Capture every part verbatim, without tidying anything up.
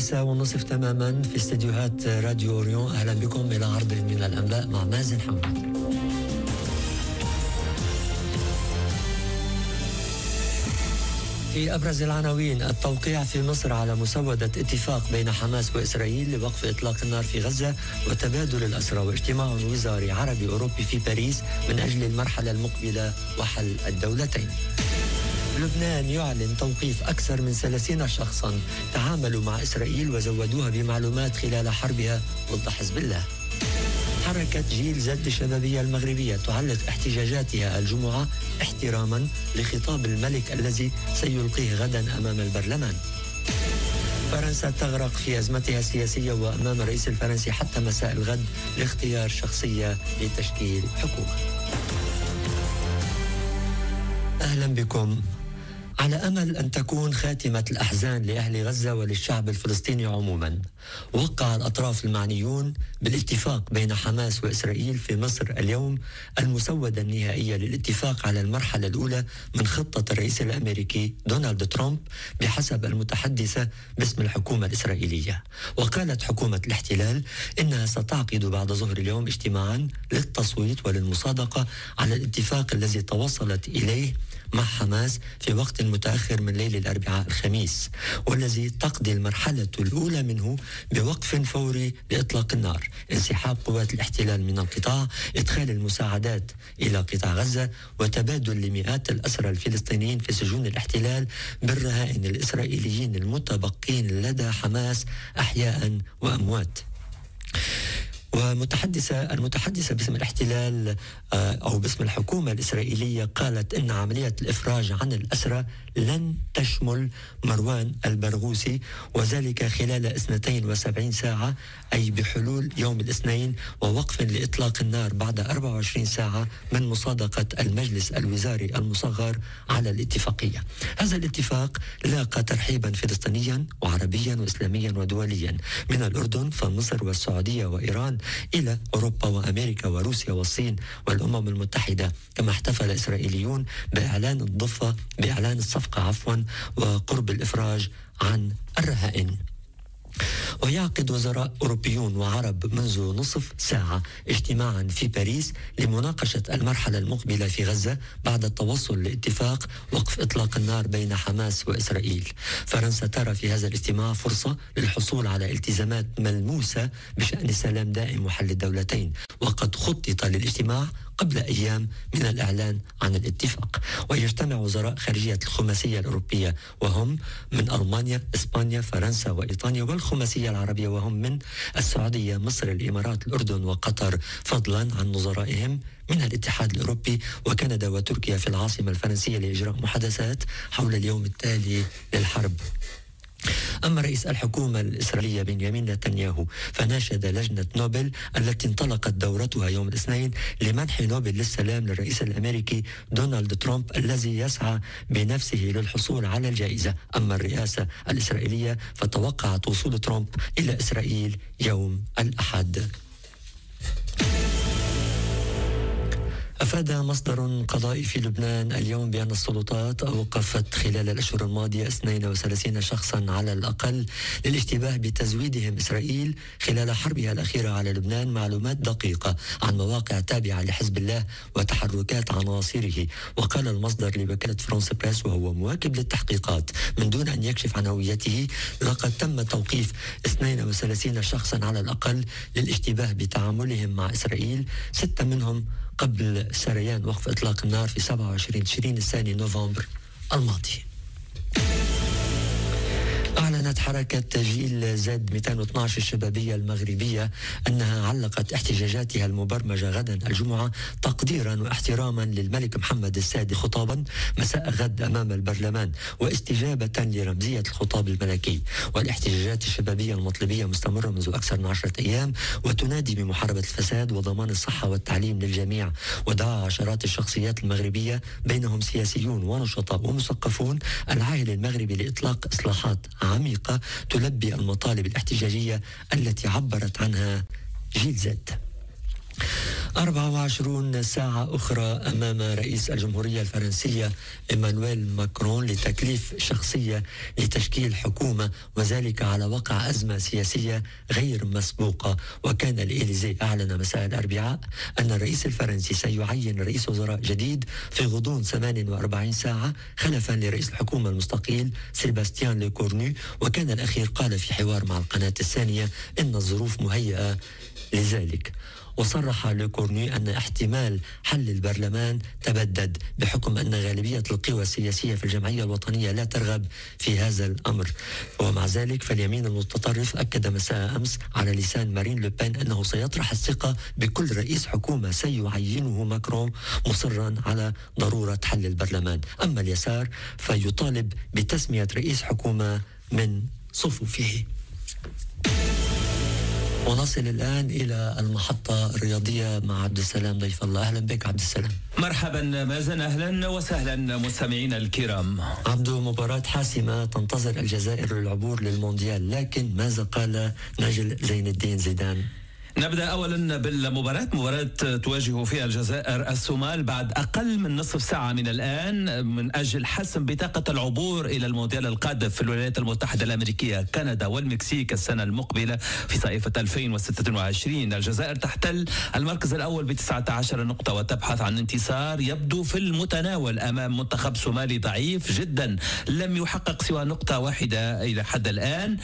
السادسة والنصف تماما في استديوهات راديو أوريون. أهلا بكم إلى عرض من الأنباء مع مازن حمود. في أبرز العناوين: التوقيع في مصر على مسودة اتفاق بين حماس وإسرائيل لوقف إطلاق النار في غزة وتبادل الأسرى، واجتماع وزاري عربي أوروبي في باريس من أجل المرحلة المقبلة وحل الدولتين. لبنان يعلن توقيف أكثر من ثلاثين شخصا تعاملوا مع إسرائيل وزودوها بمعلومات خلال حربها ضد حزب الله. حركة جيل زد الشبابية المغربية تعلق احتجاجاتها الجمعة احتراما لخطاب الملك الذي سيلقيه غدا أمام البرلمان. فرنسا تغرق في أزمتها السياسية وأمام الرئيس الفرنسي حتى مساء الغد لاختيار شخصية لتشكيل حكومة. أهلا بكم. على أمل أن تكون خاتمة الأحزان لأهل غزة وللشعب الفلسطيني عموما، وقع الأطراف المعنيون بالاتفاق بين حماس وإسرائيل في مصر اليوم المسودة النهائية للاتفاق على المرحلة الأولى من خطة الرئيس الأمريكي دونالد ترامب بحسب المتحدثة باسم الحكومة الإسرائيلية. وقالت حكومة الاحتلال إنها ستعقد بعد ظهر اليوم اجتماعا للتصويت وللمصادقة على الاتفاق الذي توصلت إليه مع حماس في وقت متأخر من ليل الأربعاء الخميس، والذي تقضي المرحلة الأولى منه بوقف فوري لإطلاق النار، انسحاب قوات الاحتلال من القطاع، إدخال المساعدات إلى قطاع غزة، وتبادل لمئات الأسرى الفلسطينيين في سجون الاحتلال بالرهائن الإسرائيليين المتبقين لدى حماس أحياء وأموات. ومتحدثة المتحدثة باسم الاحتلال أو باسم الحكومة الإسرائيلية قالت إن عملية الإفراج عن الأسرى لن تشمل مروان البرغوثي، وذلك خلال اثنتين وسبعين ساعة، أي بحلول يوم الاثنين، ووقف لإطلاق النار بعد أربع وعشرين ساعة من مصادقة المجلس الوزاري المصغر على الاتفاقية. هذا الاتفاق لاقى ترحيبا فلسطينيا وعربيا وإسلاميا ودوليا، من الأردن فمصر والسعودية وإيران إلى أوروبا وأمريكا وروسيا والصين والأمم المتحدة. كما احتفل إسرائيليون بإعلان الضفة بإعلان الصفقة عفوا وقرب الإفراج عن الرهائن. ويعقد وزراء أوروبيون وعرب منذ نصف ساعة اجتماعا في باريس لمناقشة المرحلة المقبلة في غزة بعد التوصل لاتفاق وقف إطلاق النار بين حماس وإسرائيل. فرنسا ترى في هذا الاجتماع فرصة للحصول على التزامات ملموسة بشأن سلام دائم وحل الدولتين، وقد خطط للاجتماع قبل أيام من الإعلان عن الاتفاق. ويجتمع وزراء خارجية الخماسية الأوروبية وهم من ألمانيا، إسبانيا، فرنسا وإيطاليا، والخماسية العربية وهم من السعودية، مصر، الإمارات، الأردن وقطر، فضلا عن نظرائهم من الاتحاد الأوروبي وكندا وتركيا في العاصمة الفرنسية لإجراء محادثات حول اليوم التالي للحرب. أما رئيس الحكومة الإسرائيلية بنيامين نتنياهو فناشد لجنة نوبل التي انطلقت دورتها يوم الاثنين لمنح نوبل للسلام للرئيس الأمريكي دونالد ترامب الذي يسعى بنفسه للحصول على الجائزة. أما الرئاسة الإسرائيلية فتوقعت وصول ترامب إلى إسرائيل يوم الأحد. أفاد مصدر قضائي في لبنان اليوم بأن السلطات أوقفت خلال الأشهر الماضية اثنين وثلاثين شخصا على الأقل للاشتباه بتزويدهم إسرائيل خلال حربها الأخيرة على لبنان معلومات دقيقة عن مواقع تابعة لحزب الله وتحركات عناصره. وقال المصدر لوكالة فرانس بريس وهو مواكب للتحقيقات من دون أن يكشف عن هويته: لقد تم توقيف اثنين وثلاثين شخصا على الأقل للاشتباه بتعاملهم مع إسرائيل، ستة منهم قبل سريان وقف إطلاق النار في سبعة وعشرين تشرين الثاني نوفمبر الماضي. أعلنت حركة جيل زد مئتين واثني عشر الشبابية المغربية أنها علقت احتجاجاتها المبرمجة غدا الجمعة تقديرا واحتراما للملك محمد السادس خطابا مساء غد أمام البرلمان، واستجابة لرمزية الخطاب الملكي. والاحتجاجات الشبابية المطلبية مستمرة منذ أكثر من عشرة أيام وتنادي بمحاربة الفساد وضمان الصحة والتعليم للجميع. ودعا عشرات الشخصيات المغربية بينهم سياسيون ونشطاء ومثقفون العائل المغربي لإطلاق إصلاحات عميقة تلبي المطالب الاحتجاجية التي عبرت عنها جيل زد. أربعة وعشرين ساعة أخرى أمام رئيس الجمهورية الفرنسية إيمانويل ماكرون لتكليف شخصية لتشكيل حكومة، وذلك على وقع أزمة سياسية غير مسبوقة. وكان الإليزي أعلن مساء الأربعاء أن الرئيس الفرنسي سيعين رئيس وزراء جديد في غضون ثمانية وأربعين ساعة خلفا لرئيس الحكومة المستقيل سيباستيان ليكورنو. وكان الأخير قال في حوار مع القناة الثانية إن الظروف مهيئة لذلك. وصرح ليكورنو أن احتمال حل البرلمان تبدد بحكم أن غالبية القوى السياسية في الجمعية الوطنية لا ترغب في هذا الأمر. ومع ذلك فاليمين المتطرف أكد مساء أمس على لسان مارين لوبين أنه سيطرح الثقة بكل رئيس حكومة سيعينه ماكرون، مصرا على ضرورة حل البرلمان. أما اليسار فيطالب بتسمية رئيس حكومة من صفوفه. ونصل الآن إلى المحطة الرياضية مع عبد السلام ضيف الله. أهلا بك عبد السلام. مرحبا مازن، أهلا وسهلا مستمعينا الكرام. عبدو، مباراة حاسمة تنتظر الجزائر للعبور للمونديال، لكن ماذا قال نجل زين الدين زيدان؟ نبدأ أولا بالمباراة، مباراة تواجه فيها الجزائر الصومال بعد أقل من نصف ساعة من الآن من أجل حسم بطاقة العبور إلى المونديال القادم في الولايات المتحدة الأمريكية، كندا والمكسيك السنة المقبلة في صيفة ألفين وستة وعشرين. الجزائر تحتل المركز الأول بتسعة عشر نقطة وتبحث عن انتصار يبدو في المتناول أمام منتخب صومالي ضعيف جدا لم يحقق سوى نقطة واحدة إلى حد الآن.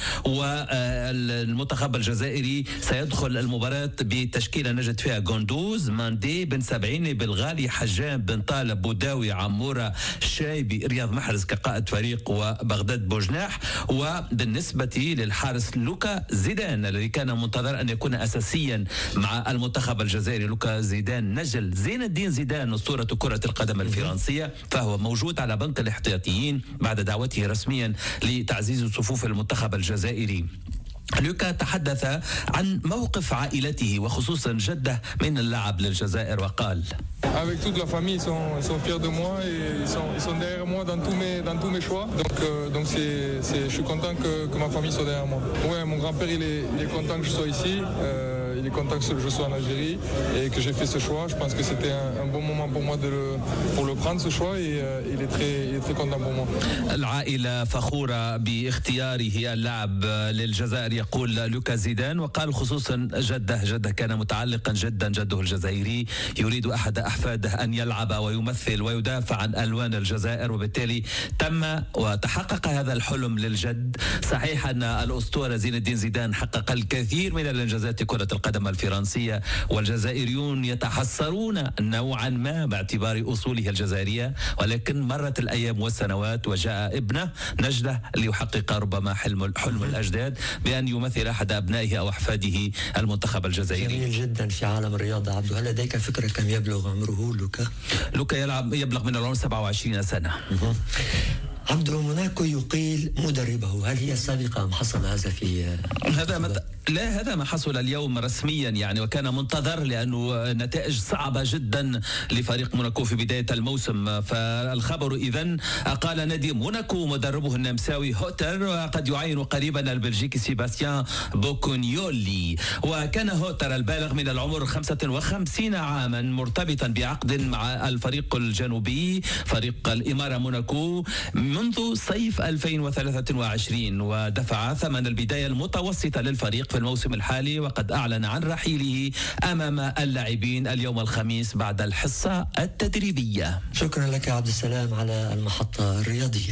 والمنتخب الجزائري سيدخل المباراة مباراة بتشكيلة نجد فيها غندوز، ماندي، بن سبعيني، بالغالي، حجام، بن طالب، بوداوي، عمورة، شايبي، رياض محرز كقائد فريق، وبغداد بوجناح. وبالنسبة للحارس لوكا زيدان الذي كان منتظر أن يكون أساسيا مع المنتخب الجزائري، لوكا زيدان نجل زين الدين زيدان أسطورة كرة القدم الفرنسية، فهو موجود على بنك الاحتياطيين بعد دعوته رسميا لتعزيز صفوف المنتخب الجزائري. لوكا تحدث عن موقف عائلته وخصوصا جده من اللعب للجزائر وقال: Avec toute la famille, ils sont, ils sont fiers de moi et ils sont, ils sont derrière moi dans tous mes, dans tous mes choix. Donc, euh, donc c'est, c'est, je suis content que, que ma famille soit derrière moi. Ouais, mon grand-père, il est, il est content que je sois ici. Euh, il est content que je sois en Algérie et que j'ai fait ce choix. Je pense que c'était un, un bon moment pour moi de le, pour le prendre, ce choix, et euh, il, est très, il est très content pour moi. العائلة فخورة باختياره اللعب للجزائر، يقول لوكا زيدان. وقال خصوصا جده جده كان متعلقا جدا، جده الجزائري يريد أحد أحفاده أن يلعب ويمثل ويدافع عن ألوان الجزائر، وبالتالي تم وتحقق هذا الحلم للجد. صحيح أن الأسطورة زين الدين زيدان حقق الكثير من الإنجازات كرة القدم الفرنسية، والجزائريون يتحسرون نوعا ما باعتبار أصوله الجزائرية، ولكن مرت الأيام والسنوات وجاء ابنه نجله ليحقق ربما حلم حلم الأجداد بأن يمثل أحد أبنائه أو أحفاده المنتخب الجزائري. جميل جدا في عالم الرياضة. عبدو، هل لديك فكرة كم يبلغ عمره لوكا؟ لوكا يلعب يبلغ من العمر سبعة وعشرين سنة. عبدو، موناكو يقيل مدربه، هل هي السابقة أم حصل هذا في هذا مت... لا هذا ما حصل اليوم رسميا يعني، وكان منتظر لأنه نتائج صعبة جدا لفريق موناكو في بداية الموسم. فالخبر إذن قال نادي موناكو مدربه النمساوي هوتر، وقد يعين قريبا البلجيكي سيباستيان بوكونيولي. وكان هوتر البالغ من العمر خمسة وخمسين عاما مرتبطا بعقد مع الفريق الجنوبي فريق الإمارة موناكو منذ صيف ألفين وثلاثة وعشرين، ودفع ثمن البداية المتوسطة للفريق في الموسم الحالي، وقد أعلن عن رحيله أمام اللاعبين اليوم الخميس بعد الحصة التدريبية. شكرا لك عبد السلام على المحطة الرياضية.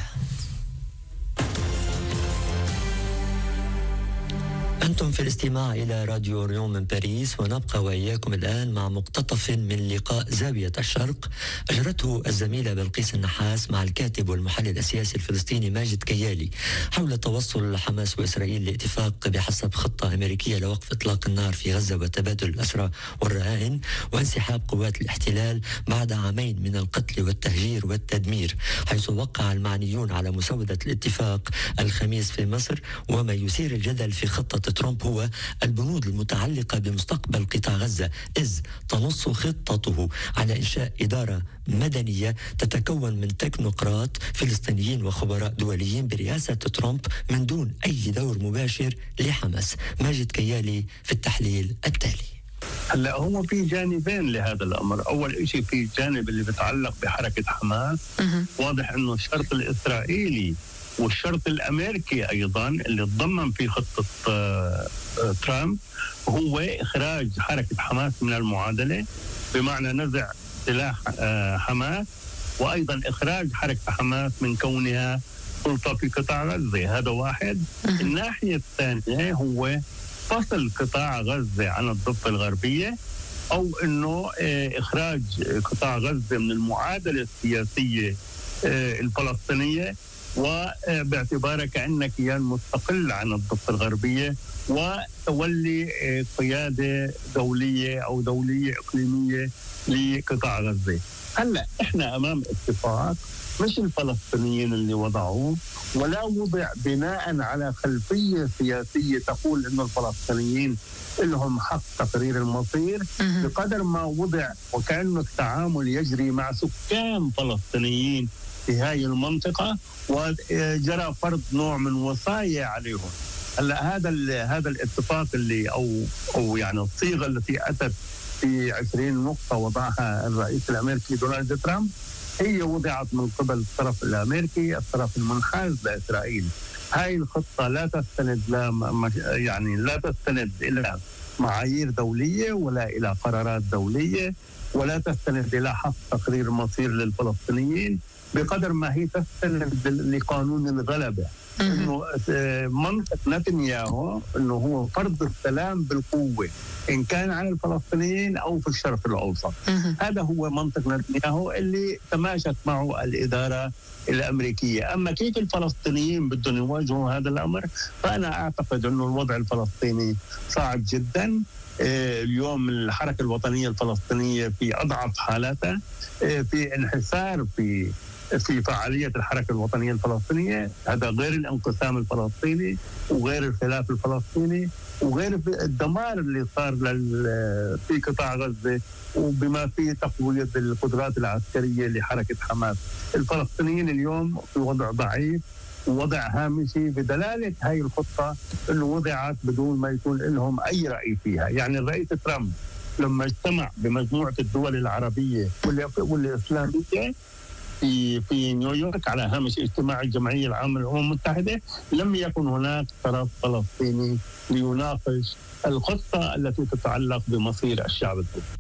أنتم في الاستماع إلى راديو ريون من باريس، ونبقى وإياكم الآن مع مقتطف من لقاء زاوية الشرق أجرته الزميلة بلقيس النحاس مع الكاتب والمحلل السياسي الفلسطيني ماجد كيالي حول توصل حماس وإسرائيل لاتفاق بحسب خطة أمريكية لوقف إطلاق النار في غزة وتبادل الأسرى والرهائن وانسحاب قوات الاحتلال بعد عامين من القتل والتهجير والتدمير، حيث وقع المعنيون على مسودة الاتفاق الخميس في مصر. وما يثير الجدل في خطة ترامب هو البنود المتعلقة بمستقبل قطاع غزة، إذ تنص خطته على إنشاء إدارة مدنية تتكون من تكنوقراط فلسطينيين وخبراء دوليين برئاسة ترامب من دون أي دور مباشر لحماس. ماجد كيالي في التحليل التالي. هلا هو في جانبين لهذا الامر، اول شيء في الجانب اللي بيتعلق بحركه حماس. واضح انه الشرط الاسرائيلي والشرط الامريكي ايضا اللي تضمن في خطه ترامب هو اخراج حركه حماس من المعادله، بمعنى نزع سلاح حماس، وايضا اخراج حركه حماس من كونها سلطه في قطاع غزه. هذا واحد. الناحيه الثانيه هو فصل قطاع غزه عن الضفه الغربيه، او انه اخراج قطاع غزه من المعادله السياسيه الفلسطينيه، وباعتبارها كأنه كيان مستقل عن الضفة الغربية، وتولي قيادة دولية أو دولية إقليمية لقطاع غزة. هلأ إحنا أمام اتفاق مش الفلسطينيين اللي وضعوه، ولا وضع بناء على خلفية سياسية تقول إنه الفلسطينيين لهم حق تقرير المصير، بقدر ما وضع وكأنه التعامل يجري مع سكان فلسطينيين في هذه المنطقة، وجرى فرض نوع من وصايا عليهم. هلا هذا هذا الاتفاق اللي او او يعني الصيغة التي اتت في عشرين نقطة وضعها الرئيس الامريكي دونالد ترامب، هي وضعت من قبل الطرف الامريكي، الطرف المنحاز لاسرائيل. هاي الخطة لا تستند لا يعني لا تستند الى معايير دولية ولا الى قرارات دولية، ولا تستند الى حق تقرير المصير للفلسطينيين، بقدر ما هي تستند لقانون الغلبة. انه منطق نتنياهو انه هو فرض السلام بالقوة، ان كان على الفلسطينيين او في الشرق الاوسط. هذا هو منطق نتنياهو اللي تماشت معه الادارة الامريكية. اما كيف الفلسطينيين بدهم يواجهوا هذا الامر، فانا اعتقد انه الوضع الفلسطيني صعب جدا. اليوم الحركة الوطنية الفلسطينية في اضعف حالاتها، في انحسار في في فعالية الحركة الوطنية الفلسطينية. هذا غير الانقسام الفلسطيني، وغير الخلاف الفلسطيني، وغير الدمار اللي صار في قطاع غزة، وبما فيه تقوية القدرات العسكرية لحركة حماس. الفلسطينيين اليوم في وضع ضعيف ووضع هامشي، بدلالة هاي الخطة انه وضعت بدون ما يكون لهم اي رأي فيها. يعني الرئيس ترامب لما اجتمع بمجموعة الدول العربية والإسلامية في في نيويورك على هامش اجتماع الجمعية العامة للأمم المتحدة، لم يكن هناك طرف فلسطيني ليناقش الخطة التي تتعلق بمصير الشعب الفلسطيني.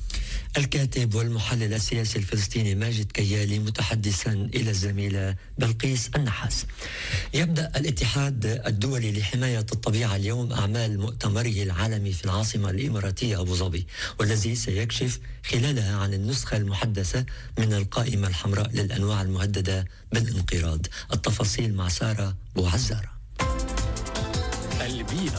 الكاتب والمحلل السياسي الفلسطيني ماجد كيالي متحدثا إلى الزميلة بلقيس النحاس. يبدأ الاتحاد الدولي لحماية الطبيعة اليوم أعمال مؤتمره العالمي في العاصمة الإماراتية أبو ظبي، والذي سيكشف خلالها عن النسخة المحدثة من القائمة الحمراء للأنواع المهددة بالانقراض. التفاصيل مع سارة بوعزارة. البيئة.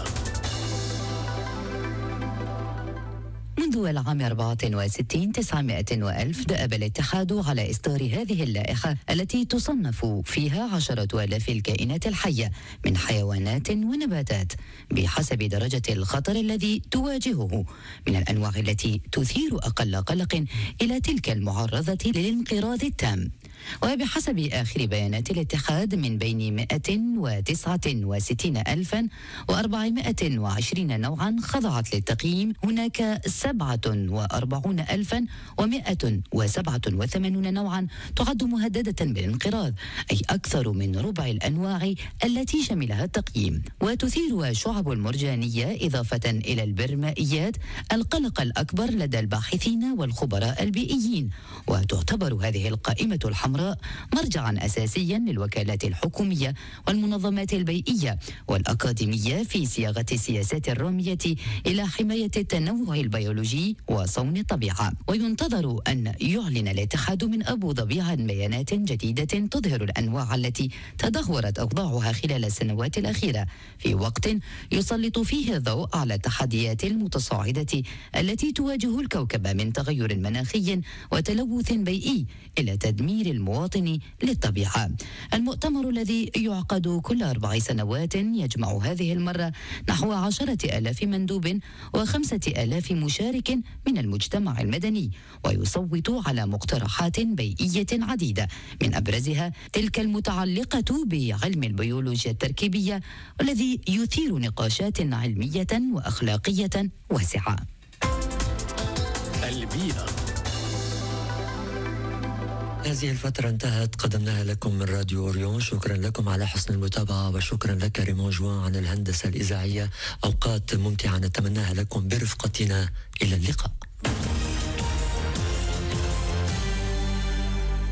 منذ العام أربعة وستين تسعمائة وألف دأب الاتحاد على إصدار هذه اللائحة التي تصنف فيها عشرة آلاف الكائنات الحية من حيوانات ونباتات بحسب درجة الخطر الذي تواجهه، من الأنواع التي تثير أقل قلق إلى تلك المعرضة للانقراض التام. وبحسب آخر بيانات الاتحاد، من بين مئة وتسعة وستين ألفا وأربعمائة وعشرين نوعا خضعت للتقييم، هناك سبعة وأربعون ألفا ومائة وسبعة وثمانين نوعا تعد مهددة بالانقراض، أي أكثر من ربع الأنواع التي شملها التقييم. وتثير الشعب المرجانية إضافة إلى البرمائيات القلق الأكبر لدى الباحثين والخبراء البيئيين، وتعتبر هذه القائمة الحمراء مرجعا أساسيا للوكالات الحكومية والمنظمات البيئية والأكاديمية في صياغة السياسات الرامية إلى حماية التنوع البيولوجي وصون الطبيعة. وينتظر أن يعلن الاتحاد من أبو ظبي عن بيانات جديدة تظهر الأنواع التي تدهورت أوضاعها خلال السنوات الأخيرة، في وقت يسلط فيه الضوء على التحديات المتصاعدة التي تواجه الكوكب من تغير مناخي وتلوث بيئي إلى تدمير المواطن للطبيعة. المؤتمر الذي يعقد كل أربع سنوات يجمع هذه المرة نحو عشرة آلاف مندوب وخمسة آلاف مشارك من المجتمع المدني، ويصوت على مقترحات بيئية عديدة، من أبرزها تلك المتعلقة بعلم البيولوجيا التركيبية، والذي يثير نقاشات علمية وأخلاقية واسعة. البيئة. هذه الفترة انتهت، قدمناها لكم من راديو أوريون. شكرا لكم على حسن المتابعة، وشكرا لك ريمون جوان عن الهندسة الإذاعية. أوقات ممتعة نتمناها لكم برفقتنا. إلى اللقاء.